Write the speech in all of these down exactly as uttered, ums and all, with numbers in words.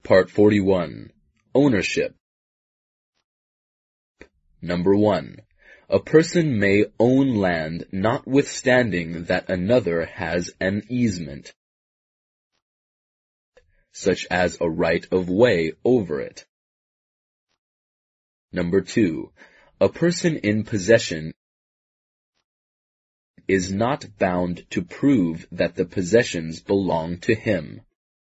Part forty-one. Ownership. Number one. A person may own land notwithstanding that another has an easement, such as a right of way over it. Number two. A person in possession is not bound to prove that the possessions belong to him.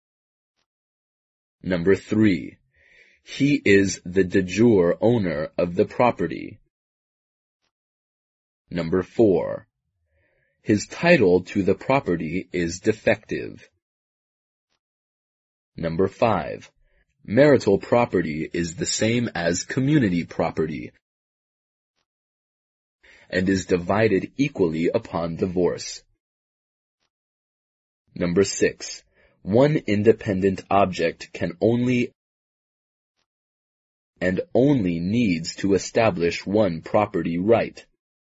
Number three. He is the de jure owner of the property. Number four. His title to the property is defective. Number five. Marital property is the same as community property and is divided equally upon divorce. Number six. One independent object can only and only needs to establish one property right.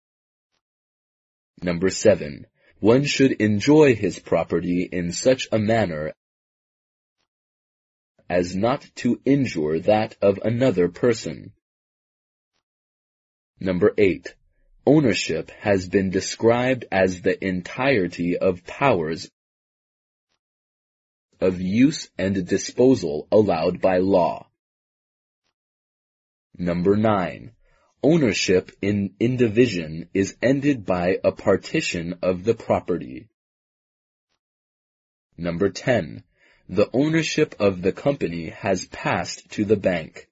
Number seven. One should enjoy his property in such a manner as not to injure that of another person. Number eight. Ownership has been described as the entirety of powers of use and disposal allowed by law. Number nine. Ownership in indivision is ended by a partition of the property. Number ten. The ownership of the company has passed to the bank.